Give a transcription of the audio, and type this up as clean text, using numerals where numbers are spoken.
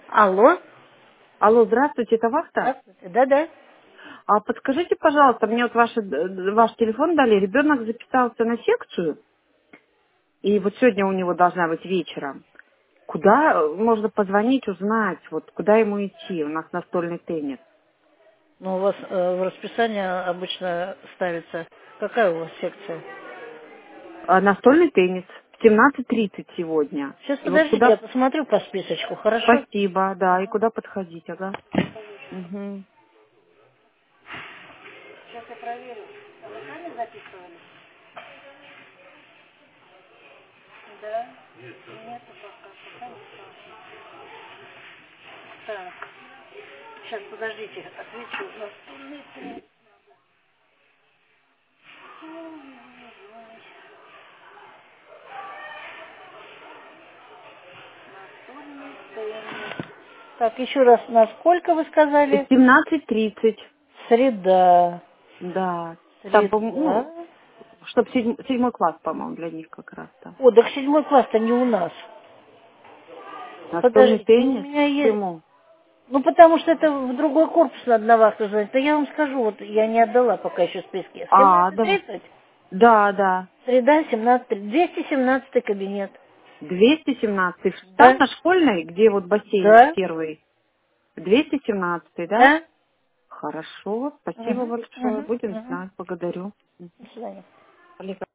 Алло. Алло, здравствуйте, это вахта? Здравствуйте. Да-да. А подскажите, пожалуйста, мне вот ваш телефон дали, ребенок записался на секцию, и вот сегодня у него должна быть вечером. Куда можно позвонить, узнать, вот куда ему идти? У нас настольный теннис. Ну, у вас в расписании обычно ставится... Какая у вас секция? А настольный теннис в 17:30 сегодня. Сейчас, И вот подождите, я куда... посмотрю по списочку, хорошо? Спасибо, да, и куда подходить, ага. Мгм. Сейчас я проверю. А вы сами записывали? Да. Нет, пока не стало. Так, сейчас, подождите, отвечу. Настольный теннис. Настольный теннис. Так, еще раз, на сколько вы В сказали? 17:30, Среда. да. Там, ну, Среда. чтобы седьмой класс, по-моему, для них как раз там. О, так 7 класс-то не у нас. Настольный Подождите, у теннис? меня есть... Почему? Ну, потому что это в другой корпус надо на вахту звонить. Но я вам скажу, вот я не отдала пока еще списки. А, да. 17:30, Да, да. среда 17:30, 217 кабинет. 217. Там Да, на школьной, где вот бассейн да, первый. 217, да? да. Хорошо, спасибо Угу, большое. угу, Будем угу. знать. Благодарю. До свидания. Олег